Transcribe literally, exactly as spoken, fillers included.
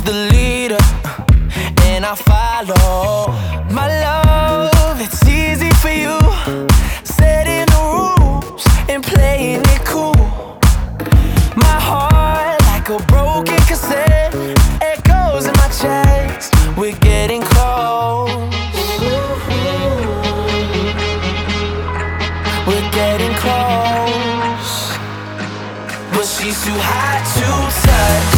she's the leader, and I follow. My love, it's easy for you, setting the rules and playing it cool. My heart, like a broken cassette, echoes in my chest. We're getting close. We're getting close. But she's too hot to touch.